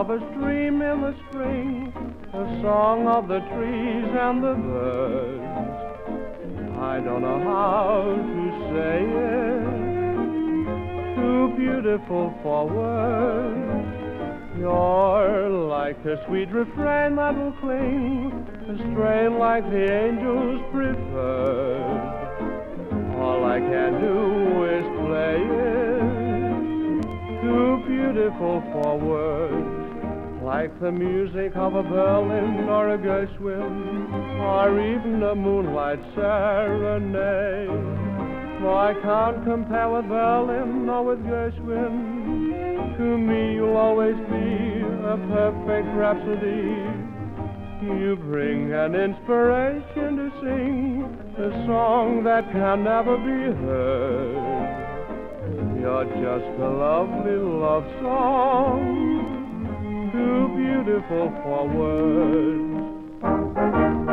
lover's dream in the spring, the song of the trees and the birds. I don't know how to say it, too beautiful for words. You're like a sweet refrain that will cling, a strain like the angels preferred. All I can do is play it, too beautiful for words. Like the music of a violin or a Gershwin, or even a moonlight serenade. For I can't compare with Berlin or with Gershwin. To me you'll always be a perfect rhapsody. You bring an inspiration to sing a song that can never be heard. You're just a lovely love song, too beautiful for words.